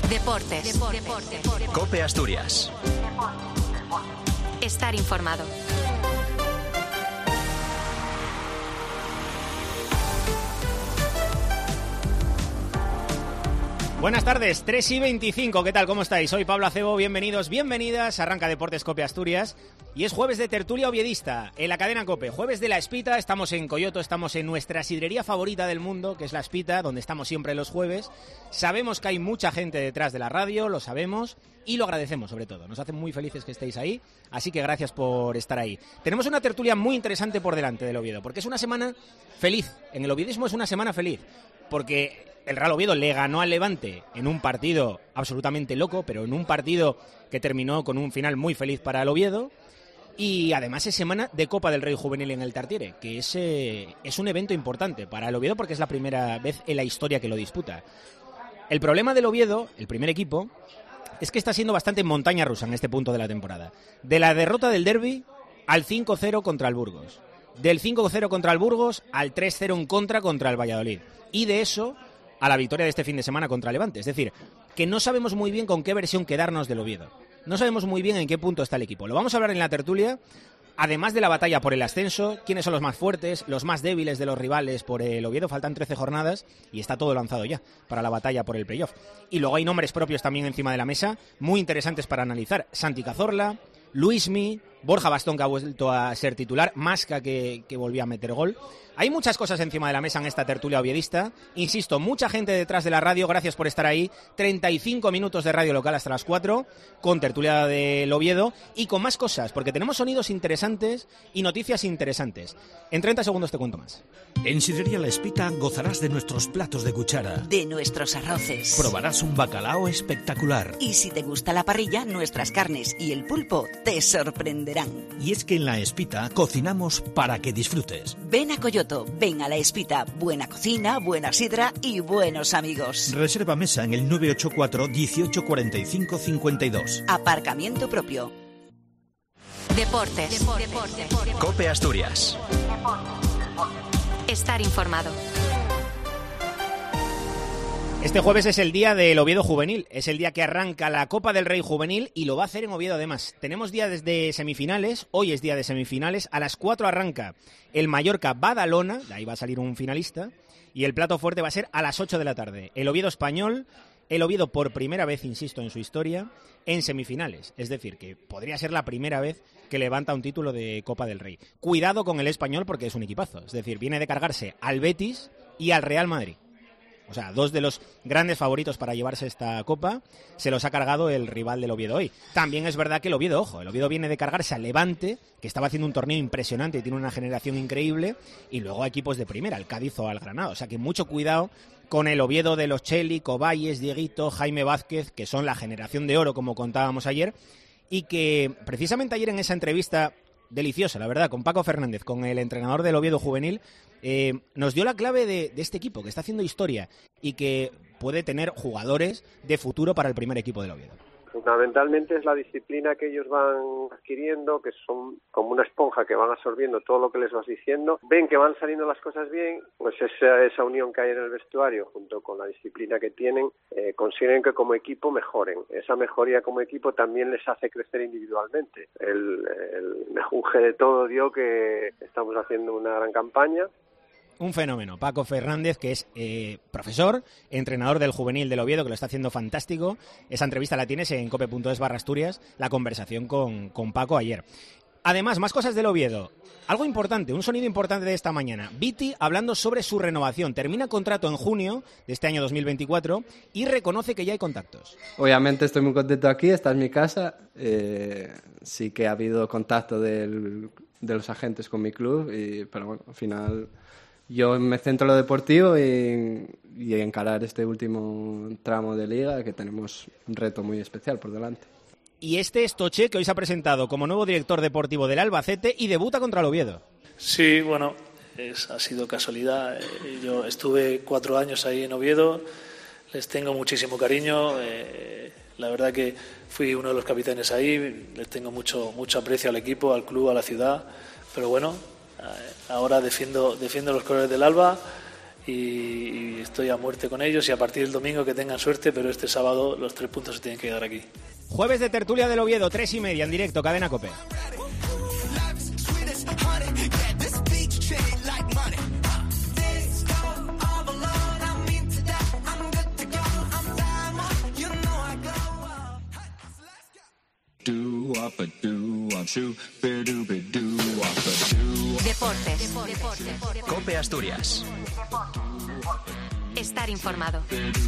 Deportes. COPE Asturias. Estar informado. Buenas tardes, 3:25, ¿qué tal? ¿Cómo estáis? Soy Pablo Acebo, bienvenidos, bienvenidas, arranca Deportes COPE Asturias y es jueves de tertulia oviedista en la cadena COPE, jueves de La Espita, estamos en Coyoto, estamos en nuestra sidrería favorita del mundo, que es La Espita, donde estamos siempre los jueves. Sabemos que hay mucha gente detrás de la radio, lo sabemos y lo agradecemos sobre todo, nos hacen muy felices que estéis ahí, así que gracias por estar ahí. Tenemos una tertulia muy interesante por delante del Oviedo, porque es una semana feliz, en el oviedismo es una semana feliz, porque el Real Oviedo le ganó al Levante en un partido absolutamente loco, pero en un partido que terminó con un final muy feliz para el Oviedo. Y además es semana de Copa del Rey Juvenil en el Tartiere, que es un evento importante para el Oviedo porque es la primera vez en la historia que lo disputa. El problema del Oviedo, el primer equipo, es que está siendo bastante montaña rusa en este punto de la temporada. De la derrota del derbi al 5-0 contra el Burgos. Del 5-0 contra el Burgos al 3-0 en contra el Valladolid. Y de eso a la victoria de este fin de semana contra Levante. Es decir, que no sabemos muy bien con qué versión quedarnos del Oviedo. No sabemos muy bien en qué punto está el equipo. Lo vamos a hablar en la tertulia, además de la batalla por el ascenso, quiénes son los más fuertes, los más débiles de los rivales por el Oviedo. Faltan 13 jornadas y está todo lanzado ya para la batalla por el playoff. Y luego hay nombres propios también encima de la mesa, muy interesantes para analizar. Santi Cazorla, Luismi, Borja Bastón, que ha vuelto a ser titular, Masca, que volvió a meter gol. Hay muchas cosas encima de la mesa en esta tertulia oviedista. Insisto, mucha gente detrás de la radio, gracias por estar ahí. 35 minutos de radio local hasta las 4, con tertulia del Oviedo y con más cosas, porque tenemos sonidos interesantes y noticias interesantes. En 30 segundos te cuento más. En Sidrería La Espita gozarás de nuestros platos de cuchara, de nuestros arroces. Probarás un bacalao espectacular. Y si te gusta la parrilla, nuestras carnes y el pulpo te sorprenderán. Y es que en La Espita cocinamos para que disfrutes. Ven a Coyoto, ven a La Espita. Buena cocina, buena sidra y buenos amigos. Reserva mesa en el 984 18 45 52. Aparcamiento propio. Deportes. COPE Asturias. Estar informado. Este jueves es el día del Oviedo Juvenil, es el día que arranca la Copa del Rey Juvenil y lo va a hacer en Oviedo además. Tenemos día desde semifinales, hoy es día de semifinales, a las 4 arranca el Mallorca-Badalona, de ahí va a salir un finalista, y el plato fuerte va a ser a las 8 de la tarde. El Oviedo español, el Oviedo por primera vez, insisto, en su historia, en semifinales. Es decir, que podría ser la primera vez que levanta un título de Copa del Rey. Cuidado con el español porque es un equipazo, es decir, viene de cargarse al Betis y al Real Madrid. O sea, dos de los grandes favoritos para llevarse esta copa se los ha cargado el rival del Oviedo hoy. También es verdad que el Oviedo, ojo, el Oviedo viene de cargarse al Levante, que estaba haciendo un torneo impresionante y tiene una generación increíble, y luego a equipos de primera, al Cádiz o al Granada. O sea que mucho cuidado con el Oviedo de los Cheli, Coballes, Dieguito, Jaime Vázquez, que son la generación de oro, como contábamos ayer, y que precisamente ayer en esa entrevista deliciosa, la verdad, con Paco Fernández, con el entrenador del Oviedo Juvenil, nos dio la clave de este equipo que está haciendo historia y que puede tener jugadores de futuro para el primer equipo del Oviedo. Fundamentalmente es la disciplina que ellos van adquiriendo, que son como una esponja que van absorbiendo todo lo que les vas diciendo, ven que van saliendo las cosas bien, pues esa unión que hay en el vestuario junto con la disciplina que tienen, consiguen que como equipo mejoren. Esa mejoría como equipo también les hace crecer individualmente. El mejunje de todo dio que estamos haciendo una gran campaña. Un fenómeno, Paco Fernández, que es profesor, entrenador del juvenil del Oviedo, que lo está haciendo fantástico. Esa entrevista la tienes en cope.es/Asturias, la conversación con Paco ayer. Además, más cosas del Oviedo. Algo importante, un sonido importante de esta mañana. Viti hablando sobre su renovación. Termina contrato en junio de este año 2024 y reconoce que ya hay contactos. Obviamente estoy muy contento aquí, esta es mi casa. Sí que ha habido contacto de los agentes con mi club, pero bueno, al final yo me centro en lo deportivo y encarar este último tramo de liga, que tenemos un reto muy especial por delante. Y este es Toche, que hoy se ha presentado como nuevo director deportivo del Albacete y debuta contra el Oviedo. Sí, bueno, ha sido casualidad. Yo estuve 4 años ahí en Oviedo, les tengo muchísimo cariño. La verdad que fui uno de los capitanes ahí, les tengo mucho aprecio al equipo, al club, a la ciudad. Pero bueno, ahora defiendo los colores del Alba y estoy a muerte con ellos, y a partir del domingo que tengan suerte, pero este sábado los 3 puntos se tienen que dar aquí. Jueves de tertulia del Oviedo, 3:30 en directo, Cadena COPE. Deportes. COPE Asturias. Estar informado.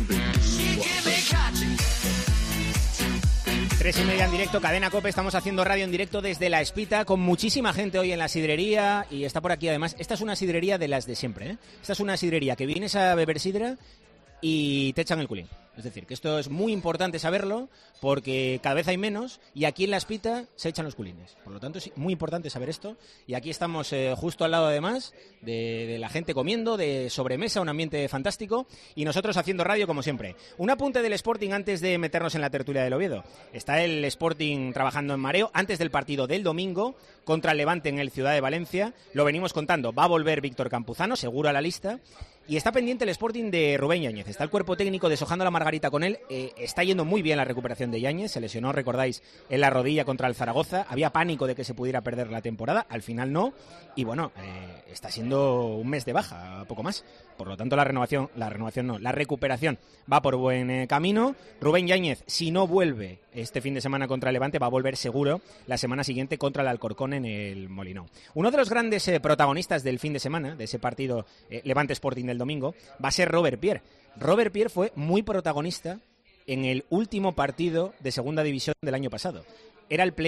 3:30 en directo, Cadena COPE. Estamos haciendo radio en directo desde La Espita con muchísima gente hoy en la sidrería, y está por aquí además. Esta es una sidrería de las de siempre, ¿eh? Esta es una sidrería que vienes a beber sidra y te echan el culín. Es decir, que esto es muy importante saberlo porque cada vez hay menos y aquí en La Espita se echan los culines. Por lo tanto, es muy importante saber esto. Y aquí estamos justo al lado, además, de la gente comiendo, de sobremesa, un ambiente fantástico, y nosotros haciendo radio como siempre. Un apunte del Sporting antes de meternos en la tertulia del Oviedo. Está el Sporting trabajando en mareo antes del partido del domingo contra el Levante en el Ciudad de Valencia. Lo venimos contando. Va a volver Víctor Campuzano, seguro a la lista. Y está pendiente el Sporting de Rubén Yáñez. Está el cuerpo técnico deshojando la margarita con él. Está yendo muy bien la recuperación de Yáñez. Se lesionó, recordáis, en la rodilla contra el Zaragoza. Había pánico de que se pudiera perder la temporada. Al final no. Y bueno, está siendo un mes de baja, poco más. Por lo tanto, la recuperación va por buen camino. Rubén Yáñez, si no vuelve este fin de semana contra el Levante, va a volver seguro la semana siguiente contra el Alcorcón en el Molinón. Uno de los grandes protagonistas del fin de semana, de ese partido Levante Sporting del domingo, va a ser Robert Pierre. Robert Pierre fue muy protagonista en el último partido de segunda división del año pasado. Era el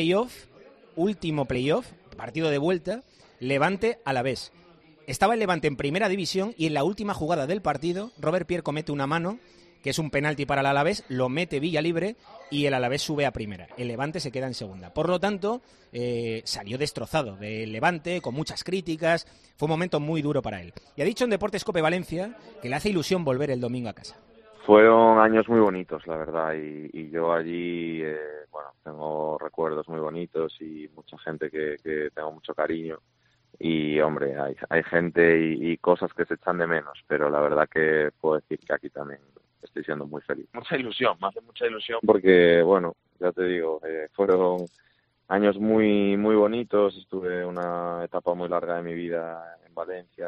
último playoff, partido de vuelta, Levante-Alavés. Estaba el Levante en primera división y en la última jugada del partido, Robert Pierre comete una mano, que es un penalti para el Alavés, lo mete vía libre y el Alavés sube a primera. El Levante se queda en segunda. Por lo tanto, salió destrozado del Levante, con muchas críticas. Fue un momento muy duro para él. Y ha dicho en Deportes COPE Valencia que le hace ilusión volver el domingo a casa. Fueron años muy bonitos, la verdad, y yo allí, tengo recuerdos muy bonitos y mucha gente que tengo mucho cariño. Y, hombre, hay gente y cosas que se echan de menos, pero la verdad que puedo decir que aquí también estoy siendo muy feliz. Mucha ilusión, me hace mucha ilusión porque, bueno, ya te digo, fueron años muy muy bonitos. Estuve una etapa muy larga de mi vida en Valencia,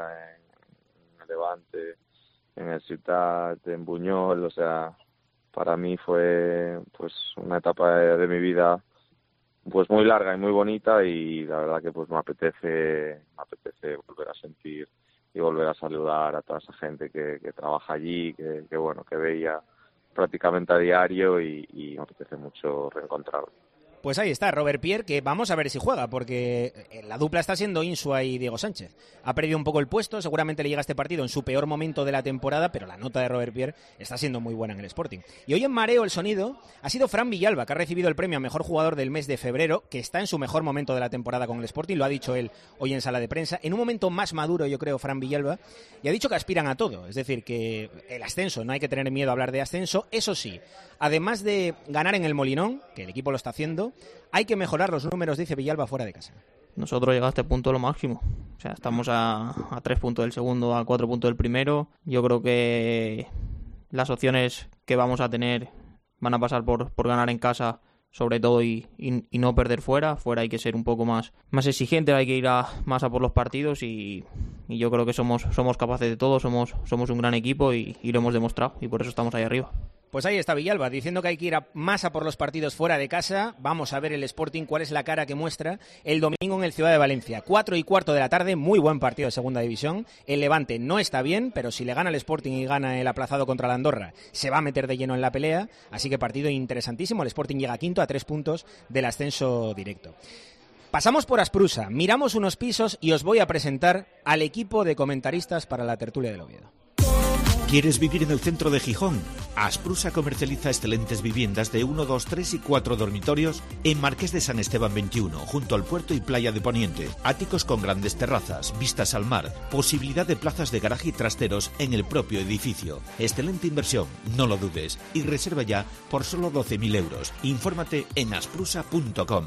en el Levante, en el Ciutat, en Buñol. O sea, para mí fue pues una etapa de mi vida pues muy larga y muy bonita, y la verdad que pues me apetece volver a sentir y volver a saludar a toda esa gente que trabaja allí, que veía prácticamente a diario, y me apetece mucho reencontrarlo. Pues ahí está, Robert Pierre, que vamos a ver si juega, porque la dupla está siendo Insua y Diego Sánchez. Ha perdido un poco el puesto, seguramente le llega este partido en su peor momento de la temporada, pero la nota de Robert Pierre está siendo muy buena en el Sporting. Y hoy en Mareo el sonido ha sido Fran Villalba, que ha recibido el premio a Mejor Jugador del mes de febrero, que está en su mejor momento de la temporada con el Sporting, lo ha dicho él hoy en sala de prensa, en un momento más maduro, yo creo, Fran Villalba, y ha dicho que aspiran a todo, es decir, que el ascenso, no hay que tener miedo a hablar de ascenso, eso sí, además de ganar en el Molinón, que el equipo lo está haciendo, hay que mejorar los números, dice Villalba, fuera de casa. Nosotros llegamos a este punto lo máximo. O sea, estamos a 3 puntos del segundo, a 4 puntos del primero. Yo creo que las opciones que vamos a tener van a pasar por ganar en casa, sobre todo, y no perder fuera. Fuera hay que ser un poco más exigente, hay que ir más a por los partidos, y yo creo que somos capaces de todo, somos un gran equipo y lo hemos demostrado, y por eso estamos ahí arriba. Pues ahí está Villalba, diciendo que hay que ir más a por los partidos fuera de casa. Vamos a ver el Sporting cuál es la cara que muestra el domingo en el Ciudad de Valencia. 4:15 de la tarde, muy buen partido de segunda división. El Levante no está bien, pero si le gana el Sporting y gana el aplazado contra la Andorra, se va a meter de lleno en la pelea. Así que partido interesantísimo. El Sporting llega quinto a 3 puntos del ascenso directo. Pasamos por Asprusa, miramos unos pisos y os voy a presentar al equipo de comentaristas para la tertulia del Oviedo. ¿Quieres vivir en el centro de Gijón? Asprusa comercializa excelentes viviendas de 1, 2, 3 y 4 dormitorios en Marqués de San Esteban 21, junto al puerto y playa de Poniente. Áticos con grandes terrazas, vistas al mar, posibilidad de plazas de garaje y trasteros en el propio edificio. Excelente inversión, no lo dudes, y reserva ya por solo 12.000 euros. Infórmate en asprusa.com.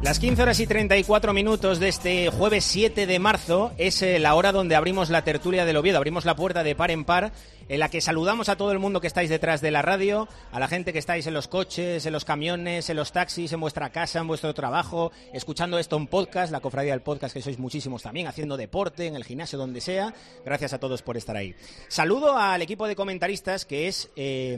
Las 15:34 de este jueves 7 de marzo es la hora donde abrimos la tertulia del Oviedo, abrimos la puerta de par en par, en la que saludamos a todo el mundo que estáis detrás de la radio, a la gente que estáis en los coches, en los camiones, en los taxis, en vuestra casa, en vuestro trabajo, escuchando esto en podcast, la cofradía del podcast, que sois muchísimos también, haciendo deporte, en el gimnasio, donde sea. Gracias a todos por estar ahí. Saludo al equipo de comentaristas, que es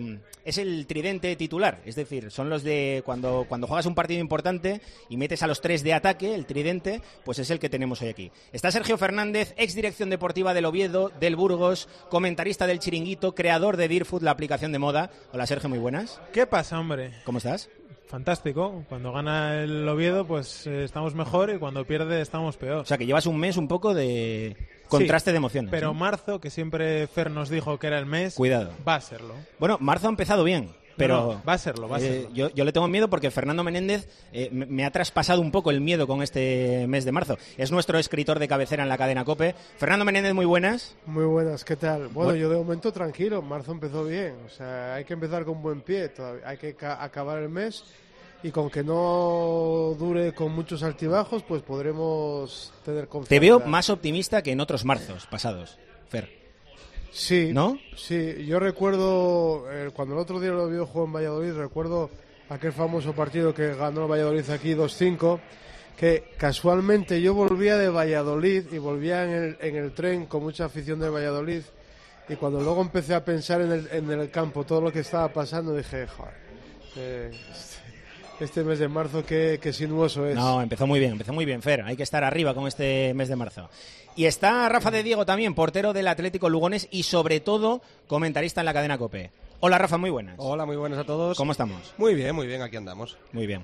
el tridente titular, es decir, son los de cuando juegas un partido importante y metes a los tres de ataque, el tridente, pues es el que tenemos hoy aquí. Está Sergio Fernández, ex dirección deportiva del Oviedo, del Burgos, comentarista del Chiringuito, creador de Deerfood, la aplicación de moda. Hola Sergio, muy buenas. ¿Qué pasa, hombre? ¿Cómo estás? Fantástico. Cuando gana el Oviedo, pues estamos mejor, y cuando pierde estamos peor. O sea, que llevas un mes un poco de contraste, sí, de emociones. Pero ¿no? Marzo, que siempre Fer nos dijo que era el mes, cuidado, va a serlo. Bueno, marzo ha empezado bien. Pero no, va a serlo. Yo le tengo miedo porque Fernando Menéndez me ha traspasado un poco el miedo con este mes de marzo. Es nuestro escritor de cabecera en la cadena COPE. Fernando Menéndez, muy buenas. Muy buenas, ¿qué tal? Bueno, yo de momento tranquilo, marzo empezó bien. O sea, hay que empezar con buen pie, todavía hay que acabar el mes, y con que no dure con muchos altibajos, pues podremos tener confianza. Te veo más optimista que en otros marzos pasados, Fer. Sí, ¿no? Sí, yo recuerdo cuando el otro día lo Oviedo jugó en Valladolid, recuerdo aquel famoso partido que ganó Valladolid aquí 2-5, que casualmente yo volvía de Valladolid y volvía en el tren con mucha afición de Valladolid, y cuando luego empecé a pensar en el campo todo lo que estaba pasando, dije, joder, este mes de marzo qué sinuoso es. No, empezó muy bien, Fer. Hay que estar arriba con este mes de marzo. Y está Rafa de Diego también, portero del Atlético Lugones y sobre todo comentarista en la cadena COPE. Hola Rafa, muy buenas. Hola, muy buenas a todos. ¿Cómo estamos? Muy bien, aquí andamos. Muy bien.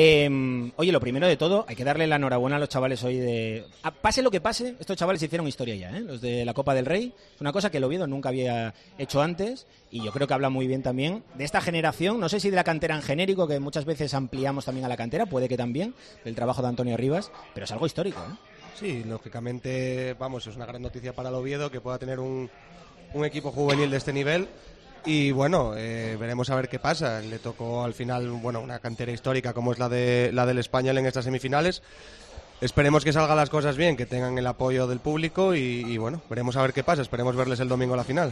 Oye, lo primero de todo, hay que darle la enhorabuena a los chavales hoy pase lo que pase, estos chavales hicieron historia ya, los de la Copa del Rey. Es una cosa que el Oviedo nunca había hecho antes, y yo creo que habla muy bien también de esta generación, no sé si de la cantera en genérico, que muchas veces ampliamos también a la cantera, puede que también, del trabajo de Antonio Rivas, pero es algo histórico, ¿eh? Sí, lógicamente, es una gran noticia para el Oviedo que pueda tener un equipo juvenil de este nivel. Y bueno, veremos a ver qué pasa. Le tocó al final, una cantera histórica como es la del Español en estas semifinales. Esperemos que salgan las cosas bien, que tengan el apoyo del público y veremos a ver qué pasa. Esperemos verles el domingo a la final.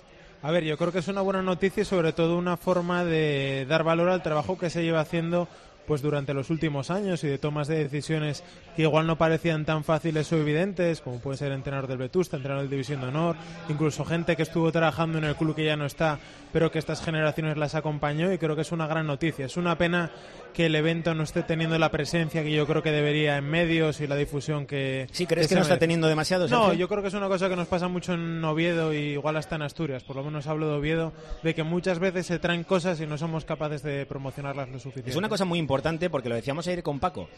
A ver, yo creo que es una buena noticia y sobre todo una forma de dar valor al trabajo que se lleva haciendo pues durante los últimos años, y de tomas de decisiones que igual no parecían tan fáciles o evidentes, como puede ser entrenador del Vetusta, entrenador de División de Honor, incluso gente que estuvo trabajando en el club que ya no está, pero que estas generaciones las acompañó, y creo que es una gran noticia. Es una pena que el evento no esté teniendo la presencia que yo creo que debería en medios y la difusión que... ¿Sí crees que no está teniendo demasiado? No, yo creo que es una cosa que nos pasa mucho en Oviedo y igual hasta en Asturias, por lo menos hablo de Oviedo, de que muchas veces se traen cosas y no somos capaces de promocionarlas lo suficiente. Es una cosa muy importante porque lo decíamos ayer con Paco.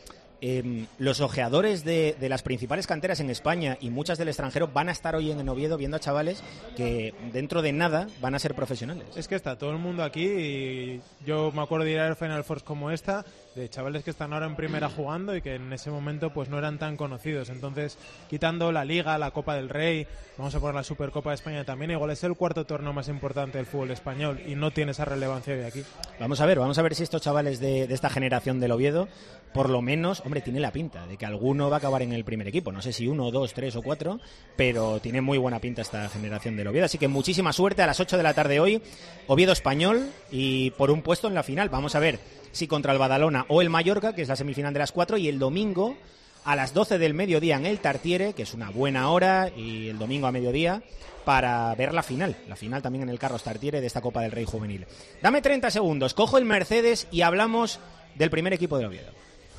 Los ojeadores de las principales canteras en España y muchas del extranjero van a estar hoy en Oviedo viendo a chavales que dentro de nada van a ser profesionales. Es que está todo el mundo aquí, y yo me acuerdo de ir a Final Four como esta, de chavales que están ahora en primera jugando y que en ese momento pues no eran tan conocidos. Entonces, quitando la Liga, la Copa del Rey, vamos a poner la Supercopa de España también, igual es el cuarto torneo más importante del fútbol español y no tiene esa relevancia hoy aquí. Vamos a ver si estos chavales de esta generación del Oviedo, por lo menos, hombre, tiene la pinta de que alguno va a acabar en el primer equipo. No sé si 1, 2, 3 o 4, pero tiene muy buena pinta esta generación del Oviedo. Así que muchísima suerte a las 8 de la tarde hoy, Oviedo Español, y por un puesto en la final. Vamos a ver si contra el Badalona o el Mallorca, que es la semifinal de las 4, y el domingo a las 12 del mediodía en el Tartiere, que es una buena hora, y el domingo a mediodía, para ver la final también en el Carlos Tartiere de esta Copa del Rey Juvenil. Dame 30 segundos, cojo el Mercedes y hablamos del primer equipo de Oviedo.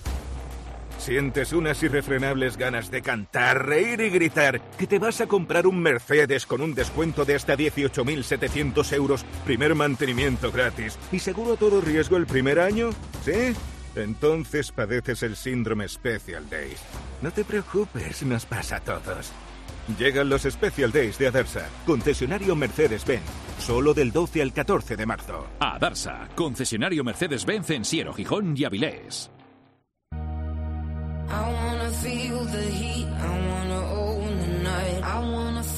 ¿Sientes unas irrefrenables ganas de cantar, reír y gritar que te vas a comprar un Mercedes con un descuento de hasta 18.700 euros, primer mantenimiento gratis y seguro todo riesgo el primer año? ¿Sí? Entonces padeces el síndrome Special Days. No te preocupes, nos pasa a todos. Llegan los Special Days de Adarsa, concesionario Mercedes-Benz, solo del 12 al 14 de marzo. Adarsa, concesionario Mercedes-Benz en Siero, Gijón y Avilés.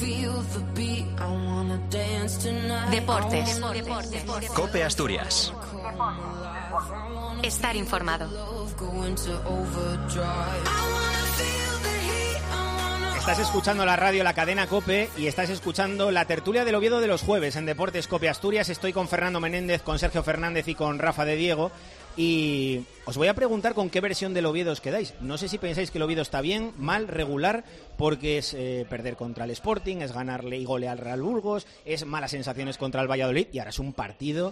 Deportes. COPE Asturias. Estar informado. Estás escuchando la radio, la cadena COPE, y estás escuchando la tertulia del Oviedo de los jueves en Deportes COPE Asturias. Estoy con Fernando Menéndez, con Sergio Fernández y con Rafa de Diego. Y os voy a preguntar con qué versión del Oviedo os quedáis. No sé si pensáis que el Oviedo está bien, mal, regular, porque es perder contra el Sporting, es ganarle y golear al Real Burgos, es malas sensaciones contra el Valladolid, y ahora es un partido,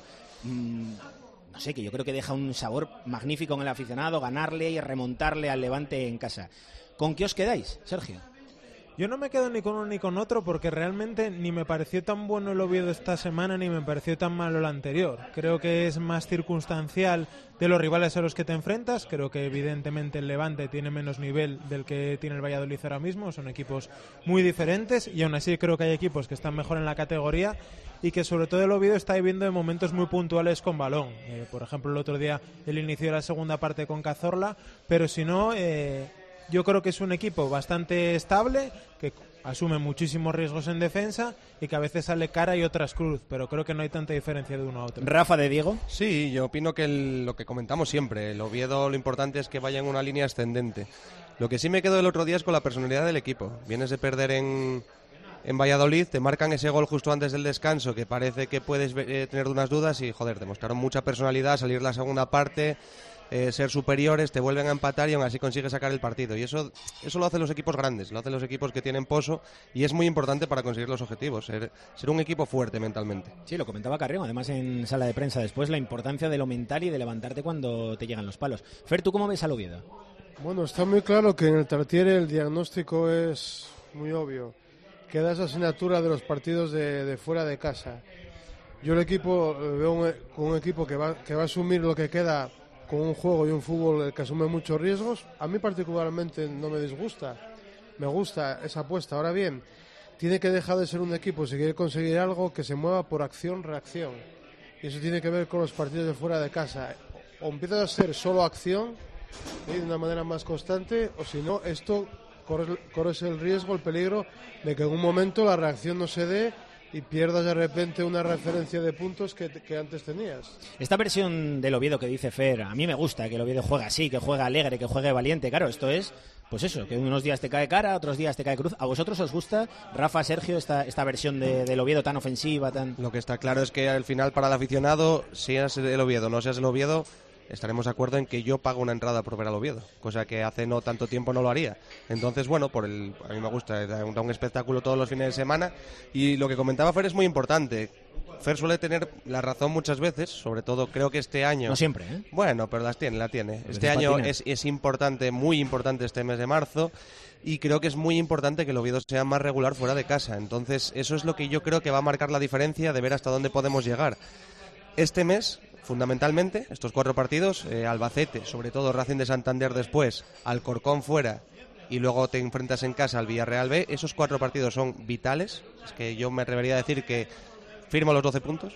no sé, que yo creo que deja un sabor magnífico en el aficionado, ganarle y remontarle al Levante en casa. ¿Con qué os quedáis, Sergio? Yo no me quedo ni con uno ni con otro, porque realmente ni me pareció tan bueno el Oviedo esta semana ni me pareció tan malo el anterior. Creo que es más circunstancial de los rivales a los que te enfrentas. Creo que evidentemente el Levante tiene menos nivel del que tiene el Valladolid ahora mismo. Son equipos muy diferentes y aún así creo que hay equipos que están mejor en la categoría y que sobre todo el Oviedo está viviendo en momentos muy puntuales con balón. Por ejemplo, el otro día el inicio de la segunda parte con Cazorla, pero si no... Yo creo que es un equipo bastante estable, que asume muchísimos riesgos en defensa y que a veces sale cara y otras cruz, pero creo que no hay tanta diferencia de uno a otro. Rafa de Diego. Sí, yo opino que lo que comentamos siempre, el Oviedo lo importante es que vaya en una línea ascendente. Lo que sí me quedó el otro día es con la personalidad del equipo. Vienes de perder en Valladolid, te marcan ese gol justo antes del descanso, que parece que puedes tener unas dudas y, joder, demostraron mucha personalidad, salir la segunda parte... ser superiores, te vuelven a empatar y aún así consigues sacar el partido. Y eso lo hacen los equipos grandes, lo hacen los equipos que tienen pozo y es muy importante para conseguir los objetivos, ser un equipo fuerte mentalmente. Sí, lo comentaba Carrión, además en sala de prensa después, la importancia de lo mental y de levantarte cuando te llegan los palos. Fer, ¿tú cómo ves al Oviedo? Bueno, está muy claro que en el Tartiere el diagnóstico es muy obvio. Queda esa asignatura de los partidos de fuera de casa. Yo el equipo veo con un equipo que va a asumir lo que queda con un juego y un fútbol que asume muchos riesgos. A mí particularmente no me disgusta, me gusta esa apuesta. Ahora bien, tiene que dejar de ser un equipo, si quiere conseguir algo, que se mueva por acción-reacción, y eso tiene que ver con los partidos de fuera de casa. O empiezas a ser solo acción de una manera más constante, o si no, esto corres el riesgo, el peligro de que en un momento la reacción no se dé y pierdas de repente una referencia de puntos que antes tenías. Esta versión del Oviedo que dice Fer, a mí me gusta, que el Oviedo juega así, que juega alegre, que juegue valiente. Claro, esto es, pues eso, que unos días te cae cara, otros días te cae cruz. ¿A vosotros os gusta, Rafa, Sergio, esta versión del Oviedo tan ofensiva? Lo que está claro es que al final para el aficionado, seas el Oviedo o no seas el Oviedo, estaremos de acuerdo en que yo pago una entrada por ver al Oviedo, cosa que hace no tanto tiempo no lo haría. Entonces, bueno, a mí me gusta, da un espectáculo todos los fines de semana. Y lo que comentaba Fer es muy importante. Fer suele tener la razón muchas veces, sobre todo creo que este año... No siempre, ¿eh? Bueno, pero la tiene. Este año es importante, muy importante este mes de marzo, y creo que es muy importante que el Oviedo sea más regular fuera de casa. Entonces, eso es lo que yo creo que va a marcar la diferencia de ver hasta dónde podemos llegar. Este mes... Fundamentalmente, estos 4 partidos, Albacete, sobre todo Racing de Santander después, Alcorcón fuera y luego te enfrentas en casa al Villarreal B, esos 4 partidos son vitales, es que yo me atrevería a decir que firmo los 12 puntos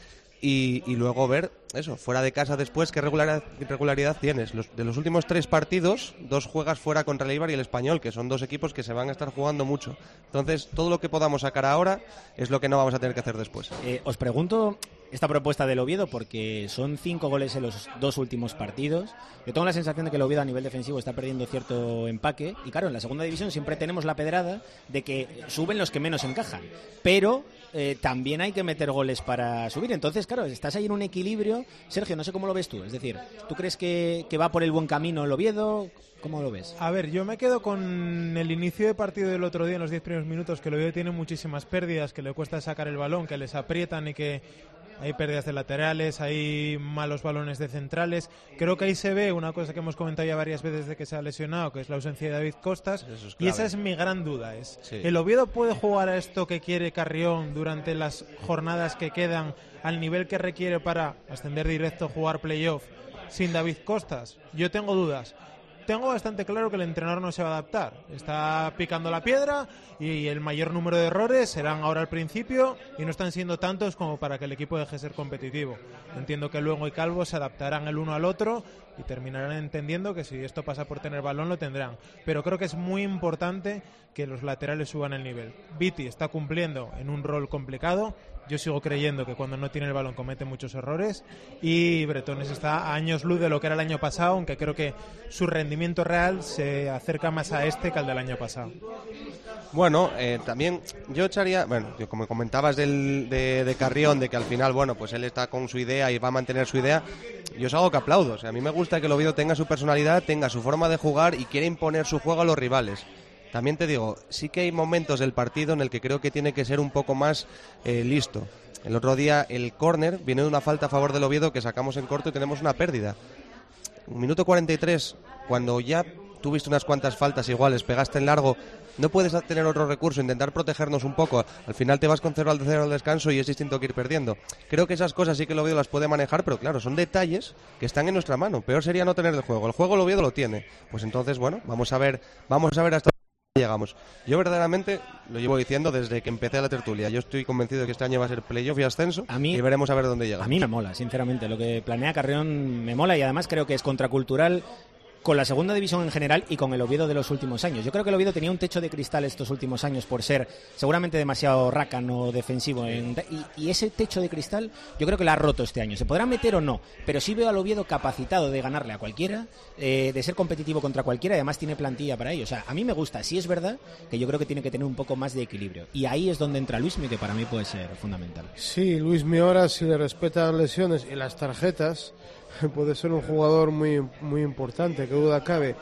y luego ver eso, fuera de casa después, qué regularidad tienes. De los últimos 3 partidos, 2 juegas fuera contra el Eibar y el Español, que son 2 equipos que se van a estar jugando mucho. Entonces, todo lo que podamos sacar ahora es lo que no vamos a tener que hacer después. Os pregunto esta propuesta del Oviedo porque son 5 goles en los 2 últimos partidos. Yo tengo la sensación de que el Oviedo a nivel defensivo está perdiendo cierto empaque y claro, en la segunda división siempre tenemos la pedrada de que suben los que menos encajan, pero también hay que meter goles para subir. Entonces, claro, estás ahí en un equilibrio. Sergio, no sé cómo lo ves tú, es decir, ¿tú crees que va por el buen camino el Oviedo? ¿Cómo lo ves? A ver, yo me quedo con el inicio de partido del otro día en los 10 primeros minutos, que el Oviedo tiene muchísimas pérdidas, que le cuesta sacar el balón, que les aprietan y que hay pérdidas de laterales, hay malos balones de centrales. Creo que ahí se ve una cosa que hemos comentado ya varias veces de que se ha lesionado, que es la ausencia de David Costas, y esa es mi gran duda. ¿El Oviedo puede jugar a esto que quiere Carrión durante las jornadas que quedan al nivel que requiere para ascender directo, jugar playoff sin David Costas? Yo tengo dudas. Tengo bastante claro que el entrenador no se va a adaptar. Está picando la piedra y el mayor número de errores serán ahora al principio y no están siendo tantos como para que el equipo deje de ser competitivo. Entiendo que Luengo y Calvo se adaptarán el uno al otro y terminarán entendiendo que si esto pasa por tener balón lo tendrán. Pero creo que es muy importante que los laterales suban el nivel. Viti está cumpliendo en un rol complicado, yo sigo creyendo que cuando no tiene el balón comete muchos errores, y Bretones está a años luz de lo que era el año pasado, aunque creo que su rendimiento real se acerca más a este que al del año pasado. Bueno, también yo echaría, como comentabas de Carrión, de que al final, bueno, pues él está con su idea y va a mantener su idea, yo es algo que aplaudo. O sea, a mí me gusta que el Oviedo tenga su personalidad, tenga su forma de jugar y quiera imponer su juego a los rivales. También te digo, sí que hay momentos del partido en el que creo que tiene que ser un poco más listo. El otro día el córner viene de una falta a favor del Oviedo que sacamos en corto y tenemos una pérdida. 1:43, cuando ya tuviste unas cuantas faltas iguales, pegaste en largo, no puedes tener otro recurso, intentar protegernos un poco. Al final te vas con 0-0 al descanso y es distinto que ir perdiendo. Creo que esas cosas sí que el Oviedo las puede manejar, pero claro, son detalles que están en nuestra mano. Peor sería no tener el juego. El juego el Oviedo lo tiene. Pues entonces, bueno, vamos a ver hasta dónde llegamos. Yo verdaderamente lo llevo diciendo desde que empecé la tertulia. Yo estoy convencido de que este año va a ser playoff y ascenso, y veremos a ver dónde llegamos. A mí me mola, sinceramente. Lo que planea Carrión me mola, y además creo que es contracultural con la segunda división en general y con el Oviedo de los últimos años. Yo creo que el Oviedo tenía un techo de cristal estos últimos años por ser seguramente demasiado rácano defensivo, y ese techo de cristal yo creo que lo ha roto este año. Se podrá meter o no, pero sí veo al Oviedo capacitado de ganarle a cualquiera, de ser competitivo contra cualquiera, y además tiene plantilla para ello. O sea, a mí me gusta. Sí es verdad que yo creo que tiene que tener un poco más de equilibrio, y ahí es donde entra Luismi, que para mí puede ser fundamental. Sí, Luismi ahora, si le respetan lesiones y las tarjetas, puede ser un jugador muy, muy importante, que duda cabe.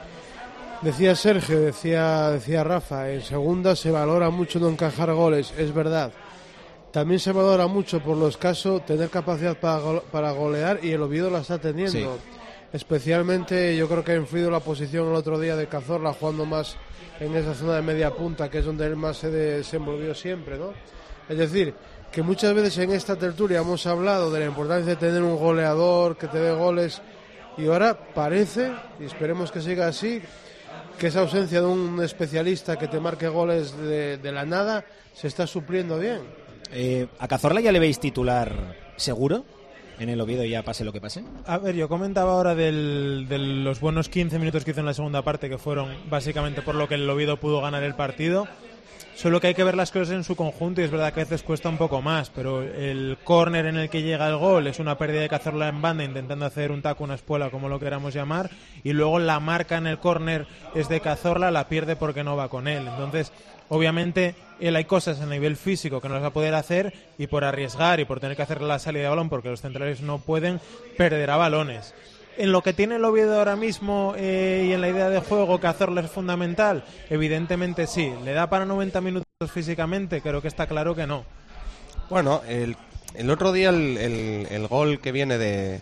Decía Sergio, decía Rafa, en segunda se valora mucho no encajar goles, es verdad. También se valora mucho, por lo escaso, tener capacidad para golear, y el Oviedo la está teniendo. Sí. Especialmente yo creo que ha influido la posición el otro día de Cazorla, jugando más en esa zona de media punta, que es donde él más se desenvolvió siempre, ¿no? Es decir, que muchas veces en esta tertulia hemos hablado de la importancia de tener un goleador que te dé goles, y ahora parece, y esperemos que siga así, que esa ausencia de un especialista que te marque goles de la nada se está supliendo bien. ¿A Cazorla ya le veis titular seguro en el Oviedo, ya pase lo que pase? A ver, yo comentaba ahora de los buenos 15 minutos que hizo en la segunda parte, que fueron básicamente por lo que el Oviedo pudo ganar el partido. Solo que hay que ver las cosas en su conjunto, y es verdad que a veces cuesta un poco más, pero el córner en el que llega el gol es una pérdida de Cazorla en banda, intentando hacer un taco, una espuela, como lo queramos llamar, y luego la marca en el córner es de Cazorla, la pierde porque no va con él. Entonces, obviamente, hay cosas a nivel físico que no las va a poder hacer, y por arriesgar y por tener que hacer la salida de balón, porque los centrales no pueden, perderá balones. En lo que tiene el Oviedo ahora mismo y en la idea de juego, Cazorla es fundamental, evidentemente sí. ¿Le da para 90 minutos físicamente? Creo que está claro que no. Bueno, el otro día el gol que viene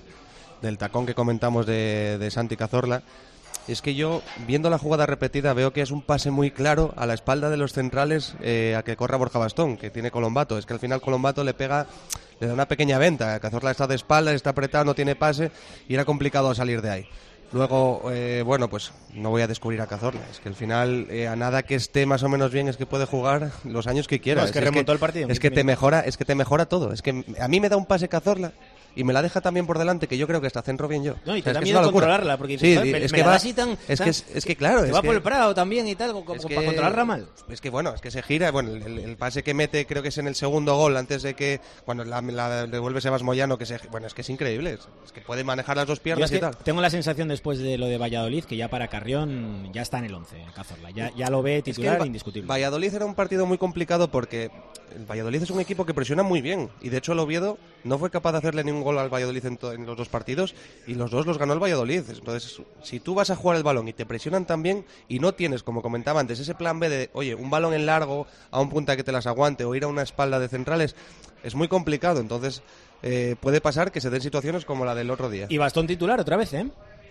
del tacón que comentamos de Santi Cazorla, es que yo, viendo la jugada repetida, veo que es un pase muy claro a la espalda de los centrales a que corra Borja Bastón, que tiene Colombato. Es que al final Colombato le da una pequeña venta. Cazorla está de espaldas, está apretado, no tiene pase, y era complicado salir de ahí. Luego, bueno, pues no voy a descubrir a Cazorla. Es que al final, a nada que esté más o menos bien, es que puede jugar los años que quiera. No, es que remontó el partido. Es que te mejora todo. Es que a mí me da un pase Cazorla y me la deja también por delante, que yo creo que hasta centro bien yo. No, y te da miedo controlarla, porque sí, es que va así tan... Es que claro... Te va por el Prado también y tal, para controlarla mal. Es que bueno, es que se gira. Bueno, el pase que mete, creo que es en el segundo gol, antes de que... Cuando la devuelve Sebas Moyano, bueno, es que es increíble. Es que puede manejar las dos piernas y tal. Tengo la sensación, después de lo de Valladolid, que ya para Carrión ya está en el 11, Cazorla. Ya lo ve titular, indiscutible. Valladolid era un partido muy complicado, porque el Valladolid es un equipo que presiona muy bien, y de hecho el Oviedo no fue capaz de hacerle ningún gol al Valladolid en los dos partidos, y los dos los ganó el Valladolid. Entonces, si tú vas a jugar el balón y te presionan tan bien, y no tienes, como comentaba antes, ese plan B de, oye, un balón en largo a un punta que te las aguante, o ir a una espalda de centrales, es muy complicado. Entonces, puede pasar que se den situaciones como la del otro día. Y Bastón titular otra vez,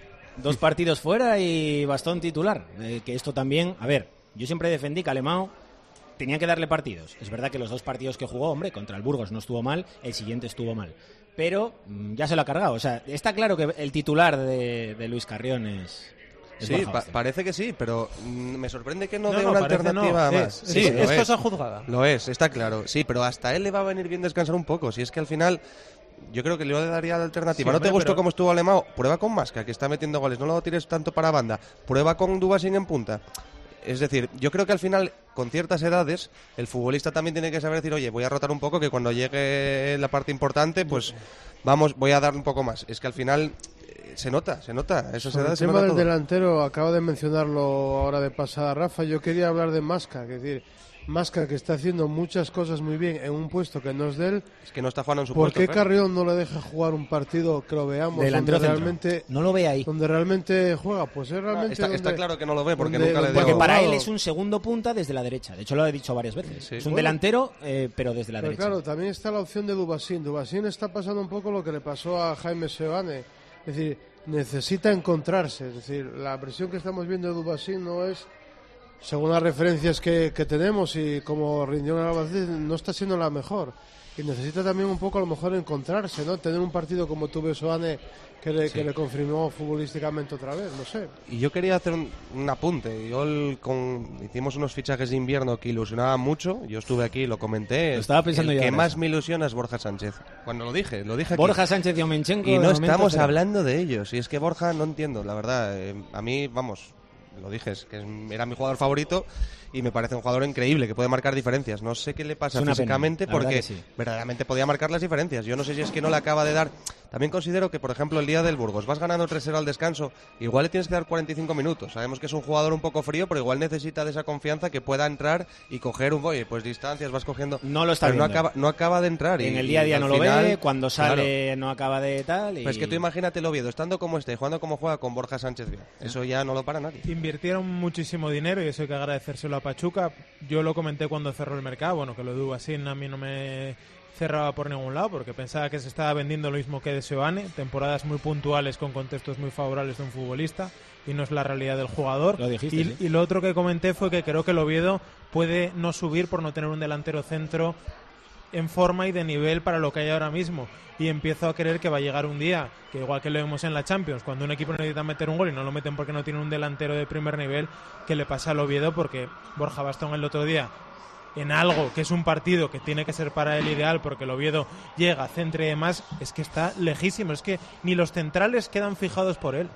2 partidos fuera y Bastón titular. Que esto también, a ver, yo siempre defendí que Alemão tenía que darle partidos. Es verdad que los 2 partidos que jugó, hombre, contra el Burgos no estuvo mal, el siguiente estuvo mal, pero ya se lo ha cargado. O sea, está claro que el titular de Luis Carrión es sí, parece que sí, pero me sorprende que no dé una alternativa más. Sí, es cosa juzgada. Lo es, está claro. Sí, pero hasta él le va a venir bien descansar un poco. Si es que al final, yo creo que le daría la alternativa. Sí, ¿no te gustó cómo estuvo Alemão? Prueba con Masca, que está metiendo goles. No lo tires tanto para banda. Prueba con Dubasín en punta. Es decir, yo creo que al final, con ciertas edades, el futbolista también tiene que saber decir, oye, voy a rotar un poco, que cuando llegue la parte importante, pues voy a dar un poco más. Es que al final se nota, esas edades se El nota tema del todo. delantero, acabo de mencionarlo ahora de pasada, Rafa. Yo quería hablar de Masca, es decir, Masca, que está haciendo muchas cosas muy bien en un puesto que no es de él. Es que no está jugando en su ¿Por puesto. qué Carrión no le deja jugar un partido que lo veamos? Delantero donde centro. realmente, No lo ve ahí. donde realmente juega. Pues es realmente Está claro que no lo ve, porque donde- nunca le donde Porque dio. para él jugado. es un segundo punta desde la derecha. De hecho, lo he dicho varias veces. Sí. Es un Bueno. delantero, pero desde la Pero derecha. claro, también está la opción de Dubasín. Dubasín está pasando un poco lo que le pasó a Jaime Sebane. Es decir, necesita encontrarse. Es decir, la versión que estamos viendo de Dubasín no es, según las referencias que tenemos y como rindió en el Albacete, no está siendo la mejor. Y necesita también un poco a lo mejor encontrarse, ¿no? Tener un partido como tuvo Sebane que le confirmó futbolísticamente otra vez, no sé. Y yo quería hacer un apunte. Hicimos unos fichajes de invierno que ilusionaban mucho. Yo estuve aquí, lo comenté. Lo estaba pensando El yo que ahora. más me ilusiona es Borja Sánchez. Cuando lo dije aquí. Borja Sánchez y Omenchenko. Y de no momento, estamos pero- hablando de ellos. Y es que Borja, no entiendo, la verdad. A mí, vamos, lo dije, es que era mi jugador favorito y me parece un jugador increíble que puede marcar diferencias. No sé qué le pasa Es una pena, físicamente, la verdad porque que sí. verdaderamente podía marcar las diferencias. Yo no sé si es que no le acaba de dar. También considero que, por ejemplo, el día del Burgos, vas ganando 3-0 al descanso, igual le tienes que dar 45 minutos. Sabemos que es un jugador un poco frío, pero igual necesita de esa confianza que pueda entrar y coger un pues distancias, vas cogiendo. No lo está pero viendo. no acaba de entrar. En y- el día a día y no al lo final, ve, cuando sale claro. no acaba de tal. Y... Pues es que tú imagínate el Oviedo, estando como está y jugando como juega con Borja Sánchez bien. Eso ya no lo para nadie. Invirtieron muchísimo dinero y eso hay que agradecérselo a Pachuca. Yo lo comenté cuando cerró el mercado, bueno, que lo dudo así, a mí no me cerraba por ningún lado porque pensaba que se estaba vendiendo lo mismo que de Sebane, temporadas muy puntuales con contextos muy favorables de un futbolista y no es la realidad del jugador. Lo dijiste, y, sí. y lo otro que comenté fue que creo que el Oviedo puede no subir por no tener un delantero centro en forma y de nivel para lo que hay ahora mismo. Y empiezo a creer que va a llegar un día, que igual que lo vemos en la Champions, cuando un equipo necesita meter un gol y no lo meten porque no tiene un delantero de primer nivel, que le pasa al Oviedo, porque Borja Bastón el otro día, en algo que es un partido que tiene que ser para él ideal, porque el Oviedo llega, centre y demás, es que está lejísimo, es que ni los centrales quedan fijados por él.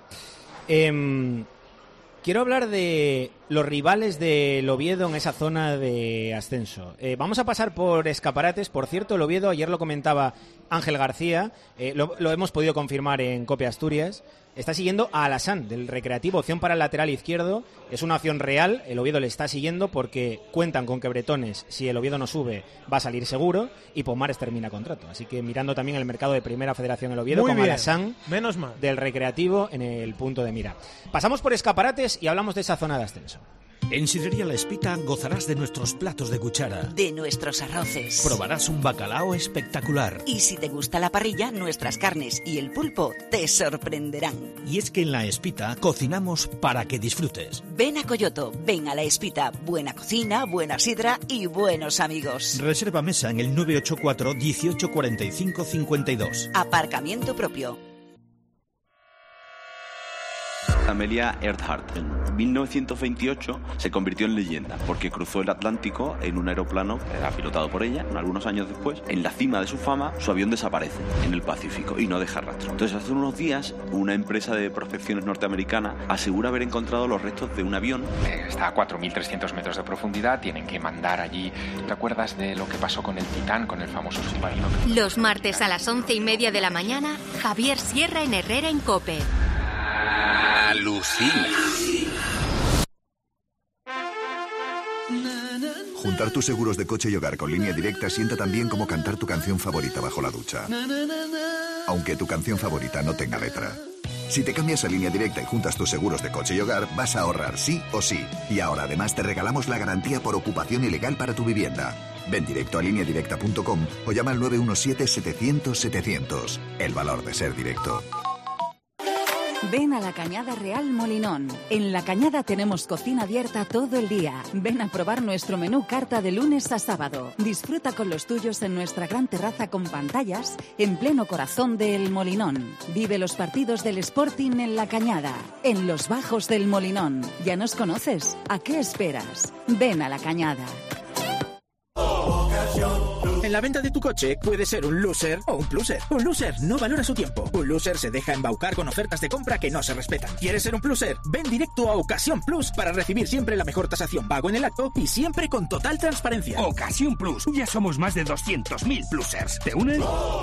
Quiero hablar de los rivales del Oviedo en esa zona de ascenso. Vamos a pasar por escaparates. Por cierto, el Oviedo, ayer lo comentaba Ángel García, lo hemos podido confirmar en Copia Asturias, está siguiendo a Alassane del Recreativo, opción para el lateral izquierdo. Es una opción real, el Oviedo le está siguiendo porque cuentan con que Bretones, si el Oviedo no sube, va a salir seguro, y Pomares termina contrato. Así que mirando también el mercado de Primera Federación el Oviedo, Muy con bien, Alassane menos mal, del Recreativo en el punto de mira. Pasamos por escaparates y hablamos de esa zona de ascenso. En Sidrería La Espita gozarás de nuestros platos de cuchara. De nuestros arroces. Probarás un bacalao espectacular. Y si te gusta la parrilla, nuestras carnes y el pulpo te sorprenderán. Y es que en La Espita cocinamos para que disfrutes. Ven a Coyoto, ven a La Espita. Buena cocina, buena sidra y buenos amigos. Reserva mesa en el 984 18 45 52. Aparcamiento propio. Amelia Earhart en 1928 se convirtió en leyenda porque cruzó el Atlántico en un aeroplano que era pilotado por ella. Algunos años después, en la cima de su fama, su avión desaparece en el Pacífico y no deja rastro. Entonces, hace unos días, una empresa de prospecciones norteamericana asegura haber encontrado los restos de un avión. Está a 4.300 metros de profundidad, tienen que mandar allí. ¿Te acuerdas de lo que pasó con el Titán, con el famoso submarino? Los martes a las 11:30 de la mañana, Javier Sierra en Herrera en COPE. Alucina. Juntar tus seguros de coche y hogar con Línea Directa sienta tan bien como cantar tu canción favorita bajo la ducha. Aunque tu canción favorita no tenga letra. Si te cambias a Línea Directa y juntas tus seguros de coche y hogar, vas a ahorrar sí o sí. Y ahora además te regalamos la garantía por ocupación ilegal para tu vivienda. Ven directo a lineadirecta.com o llama al 917-700-700. El valor de ser directo. Ven a La Cañada Real Molinón. En La Cañada tenemos cocina abierta todo el día. Ven a probar nuestro menú carta de lunes a sábado. Disfruta con los tuyos en nuestra gran terraza con pantallas en pleno corazón del Molinón. Vive los partidos del Sporting en La Cañada, en los bajos del Molinón. ¿Ya nos conoces? ¿A qué esperas? Ven a La Cañada. En En la venta de tu coche puedes ser un loser o un pluser. Un loser no valora su tiempo. Un loser se deja embaucar con ofertas de compra que no se respetan. ¿Quieres ser un pluser? Ven directo a Ocasión Plus para recibir siempre la mejor tasación pago en el acto y siempre con total transparencia. Ocasión Plus. Ya somos más de 200.000 plusers. ¿Te unes?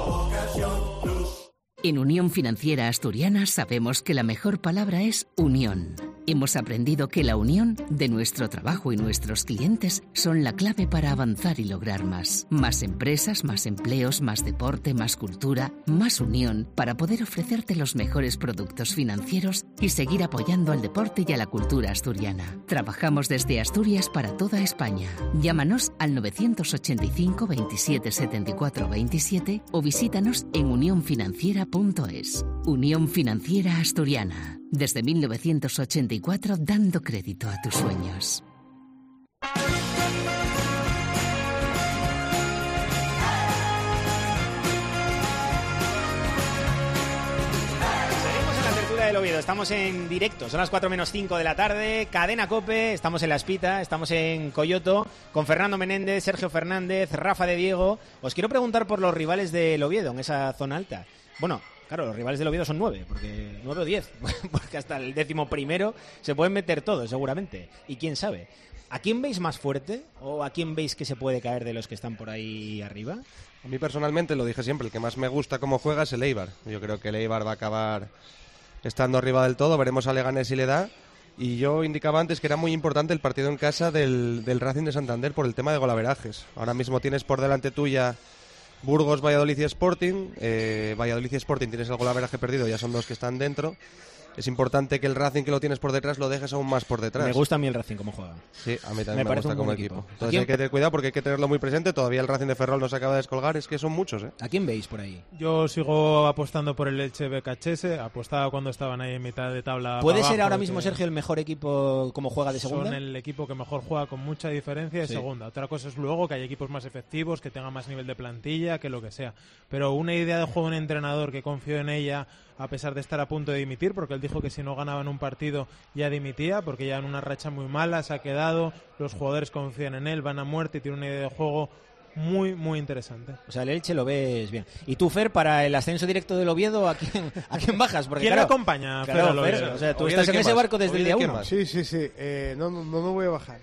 En Unión Financiera Asturiana sabemos que la mejor palabra es unión. Hemos aprendido que la unión de nuestro trabajo y nuestros clientes son la clave para avanzar y lograr más. Más empresas, más empleos, más deporte, más cultura, más unión para poder ofrecerte los mejores productos financieros y seguir apoyando al deporte y a la cultura asturiana. Trabajamos desde Asturias para toda España. Llámanos al 985 27 74 27 o visítanos en unionfinanciera.es. Unión Financiera Asturiana. Desde 1984, dando crédito a tus sueños. Seguimos en la tertulia del Oviedo, estamos en directo, son las 4 menos 5 de la tarde, Cadena COPE, estamos en La Espita, estamos en Coyoto, con Fernando Menéndez, Sergio Fernández, Rafa de Diego. Os quiero preguntar por los rivales del Oviedo en esa zona alta. Bueno, claro, los rivales del Oviedo son 9, porque 9 o 10, porque hasta el 11º se pueden meter todos, seguramente. Y quién sabe, ¿a quién veis más fuerte o a quién veis que se puede caer de los que están por ahí arriba? A mí personalmente, lo dije siempre, el que más me gusta cómo juega es el Eibar. Yo creo que el Eibar va a acabar estando arriba del todo, veremos a Leganés si le da. Y yo indicaba antes que era muy importante el partido en casa del Racing de Santander por el tema de golaverajes. Ahora mismo tienes por delante tuya Burgos, Valladolid y Sporting. Valladolid y Sporting tienes el golaveraje perdido, ya son 2 que están dentro. Es importante que el Racing que lo tienes por detrás lo dejes aún más por detrás. Me gusta a mí el Racing como juega. Sí, a mí también me gusta como equipo. Entonces hay que tener cuidado porque hay que tenerlo muy presente. Todavía el Racing de Ferrol no se acaba de descolgar, es que son muchos, ¿eh? ¿A quién veis por ahí? Yo sigo apostando por el Elche BKHS, apostaba cuando estaban ahí en mitad de tabla. ¿Puede ser ahora mismo, Sergio, el mejor equipo como juega de segunda? Son el equipo que mejor juega con mucha diferencia de segunda. Otra cosa es luego que hay equipos más efectivos, que tengan más nivel de plantilla, que lo que sea. Pero una idea de juego de un entrenador que confío en ella, a pesar de estar a punto de dimitir, porque él dijo que si no ganaban un partido ya dimitía, porque ya en una racha muy mala se ha quedado, los jugadores confían en él, van a muerte y tiene una idea de juego muy, muy interesante. O sea, el Elche lo ves bien. ¿Y tú, Fer, para el ascenso directo del Oviedo, a quién bajas? Porque, ¿quién claro, acompaña? Claro, Fer, o sea, tú estás en ese barco desde el día 1. Sí. No me voy a bajar.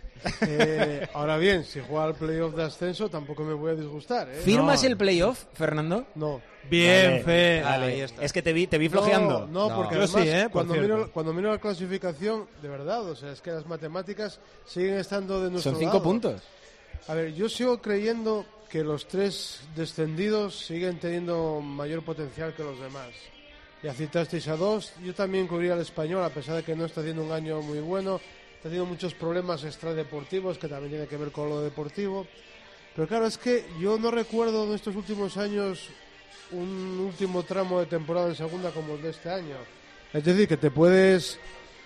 Ahora bien, si juega el playoff de ascenso tampoco me voy a disgustar. ¿Firmas el playoff, Fernando? No. Bien, Fer. Vale. Es que te vi flojeando. No, porque yo además, sí, cuando miro la clasificación, de verdad, o sea, es que las matemáticas siguen estando de nuestro lado. Son 5 puntos. A ver, yo sigo creyendo que los 3 descendidos siguen teniendo mayor potencial que los demás. Ya citasteis a 2, yo también cubría al Español, a pesar de que no está haciendo un año muy bueno, está teniendo muchos problemas extradeportivos, que también tiene que ver con lo deportivo. Pero claro, es que yo no recuerdo en estos últimos años un último tramo de temporada en segunda como el de este año. Es decir, que puedes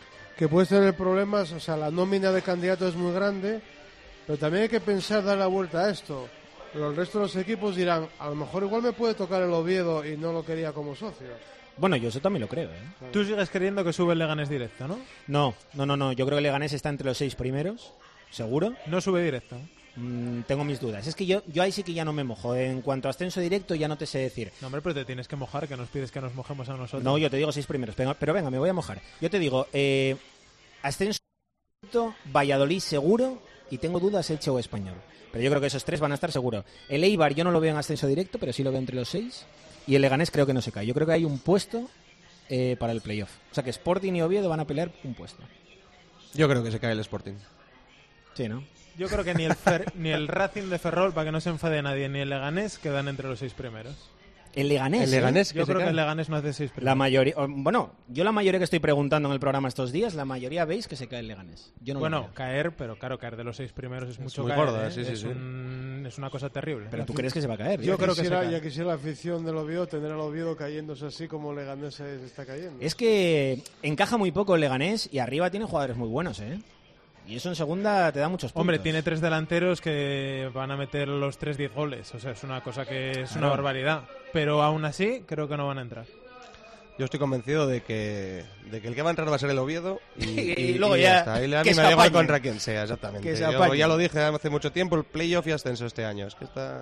tener problemas, o sea, la nómina de candidatos es muy grande, pero también hay que pensar dar la vuelta a esto. Pero el resto de los equipos dirán, a lo mejor igual me puede tocar el Oviedo y no lo quería como socio. Bueno, yo eso también lo creo, ¿eh? Tú sigues creyendo que sube el Leganés directo, ¿no? No. Yo creo que el Leganés está entre los 6 primeros, seguro. No sube directo. Tengo mis dudas. Es que yo ahí sí que ya no me mojo. En cuanto a ascenso directo ya no te sé decir. No, hombre, pero te tienes que mojar, que nos pides que nos mojemos a nosotros. No, yo te digo 6 primeros. Pero venga, me voy a mojar. Yo te digo, ascenso directo, Valladolid seguro, y tengo dudas Elche o Español. Pero yo creo que esos 3 van a estar seguro. El Eibar yo no lo veo en ascenso directo, pero sí lo veo entre los 6. Y el Leganés creo que no se cae. Yo creo que hay un puesto para el playoff. O sea que Sporting y Oviedo van a pelear un puesto. Yo creo que se cae el Sporting. Sí, ¿no? Yo creo que ni el Racing de Ferrol, para que no se enfade nadie, ni el Leganés quedan entre los 6 primeros. El Leganés. Yo creo que el Leganés no hace 6 primeros. La mayoría, bueno, yo la mayoría que estoy preguntando en el programa estos días, la mayoría veis que se cae el Leganés. Yo no bueno, caer, pero claro, caer de los 6 primeros es mucho muy caer, gorda, ¿eh? sí. Es una cosa terrible. Pero tú crees que se va a caer. Yo creo que se cae. Ya quisiera la afición del Oviedo tener al Oviedo cayéndose así como el Leganés se está cayendo. Es que encaja muy poco el Leganés y arriba tiene jugadores muy buenos, ¿eh? Y eso en segunda te da muchos puntos. Hombre, tiene 3 delanteros que van a meter los 3 10 goles. O sea, es una cosa que es una barbaridad. Pero aún así, creo que no van a entrar. Yo estoy convencido de que el que va a entrar va a ser el Oviedo y luego ya está. Y me da igual contra quien sea, exactamente. Yo ya lo dije hace mucho tiempo, el playoff y ascenso este año. Es que está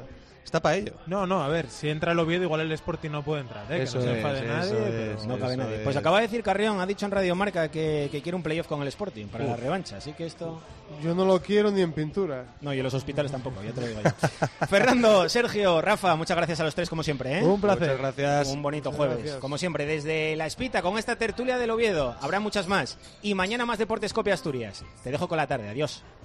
Está para ello. No, a ver, si entra el Oviedo, igual el Sporting no puede entrar, que no se enfade nadie. Pero no cabe nadie. Pues acaba de decir Carrión, ha dicho en Radio Marca que quiere un playoff con el Sporting para la revancha, así que esto... Yo no lo quiero ni en pintura. No, y en los hospitales tampoco, ya te lo digo yo. Fernando, Sergio, Rafa, muchas gracias a los tres como siempre, ¿eh? Un placer. Muchas gracias. Un bonito jueves. Gracias. Como siempre, desde La Espita con esta tertulia del Oviedo. Habrá muchas más. Y mañana más Deportes Cope Asturias. Te dejo con la tarde. Adiós.